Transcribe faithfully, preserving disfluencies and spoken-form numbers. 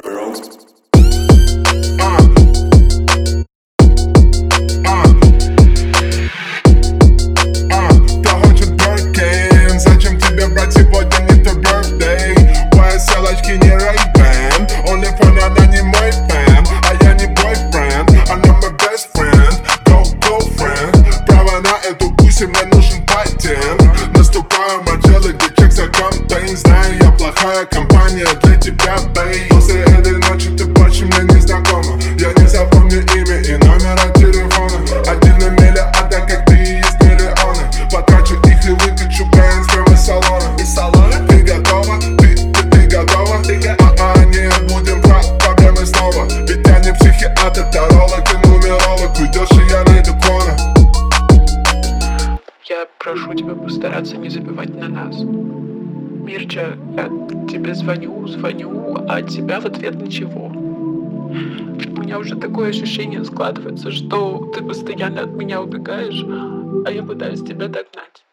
Bronx. Зачем тебе брать, сегодня не твой birthday? Твоя селочки не Ray-Ban, OnlyFans она не мой фэн, а я не бойфренд, она мой best friend, go, go friend. Право на эту пусть мне нужен патент. Наступаю моделы, где чек за кампейн. Знаю, я плохая компания для тебя, бэй. После этой ночи ты больше мне не знакома. Я не запомню имя и номера телефона. Один на миллиарда, как ты и есть миллионы. Потрачу их и выкачу бэнс прямо из салона. Из салона? Ты готова? Ты, ты, ты готова? Ты готова? А-а, не будем про проблемы снова. Ведь я не психиатр, таролог и нумеролог. Уйдешь и я найду клона. Я прошу тебя постараться не забивать на нас. Мирча, я тебе звоню, звоню, а от тебя в ответ ничего. У меня уже такое ощущение складывается, что ты постоянно от меня убегаешь, а я пытаюсь тебя догнать.